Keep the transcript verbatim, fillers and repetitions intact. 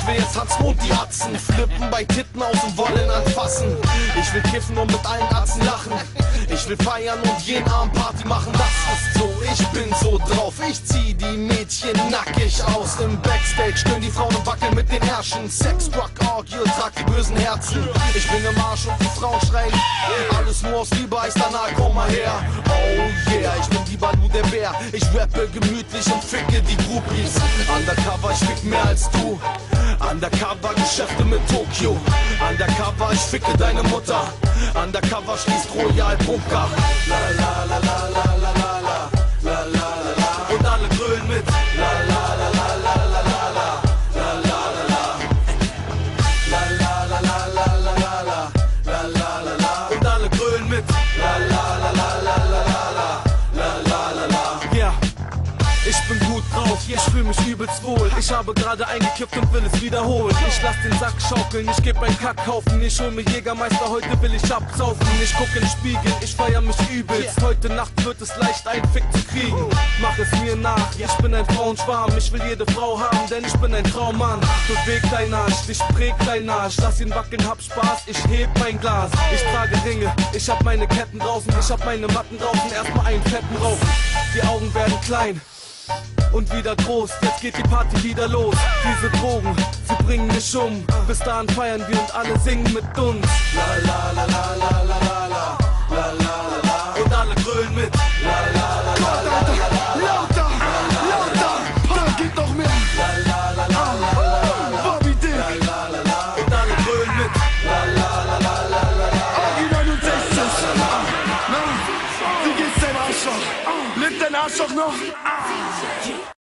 Ich will jetzt Hans Mond die Atzen flippen, bei Titten aus dem Wollen anfassen. Ich will kiffen und mit allen Atzen lachen. Ich will feiern und jeden Abend Party machen. Das ist so, ich bin so drauf. Ich zieh die Mädchen nackig aus. Im Backstage stöhnen die Frauen und wackeln mit den Herrschen. Sex, Drug, Orgie, trag die bösen Herzen. Ich bin im Arsch und die Frauen schreien. Alles nur aus Liebe, heißt danach, komm mal her. Oh yeah, ich bin die Balu der Bär. Ich rappe gemütlich und ficke die Groupies. Undercover, ich fick mehr als du. Undercover, Geschäfte mit Tokio. Undercover, ich ficke deine Mutter. Undercover, schließt Royal Bunker. La la la la la la la la la la la la. Und alle grölen mit. La la la la la la la la la la la la. La la la la la la la la la la la la. Und alle grölen mit. La la la la la la la la la la la. Ja. Ich bin gut drauf, ich fühl mich übelst wohl. Ich habe gerade eingekippt und will es wiederholen. Ich lass den Sack schaukeln, ich geb ein Kackhaufen. Ich hol mir Jägermeister, heute will ich absaufen. Ich guck in den Spiegel, ich feier mich übelst. Heute Nacht wird es leicht, einen Fick zu kriegen. Mach es mir nach, ich bin ein Frauenschwarm. Ich will jede Frau haben, denn ich bin ein Traummann. Beweg dein Arsch, ich präg dein Arsch. Lass ihn wackeln, hab Spaß, ich heb mein Glas. Ich trage Ringe, ich hab meine Ketten draußen. Ich hab meine Matten draußen, erstmal einen fetten rauchen. Die Augen werden klein und wieder groß, jetzt geht die Party wieder los. Diese Drogen, sie bringen mich um. Bis dahin feiern wir und alle singen mit uns. La la la la la la la la la la la. Und alle grölen mit. La la la la la la la. Lauter, lauter, da geht noch mehr. La la la la la la la. Bobby Dick. La la la la. Und alle grölen mit. La la la la la la la. Agi neunundsechzig. Na, wie geht's dein Arschloch? Lebt dein Arschloch noch?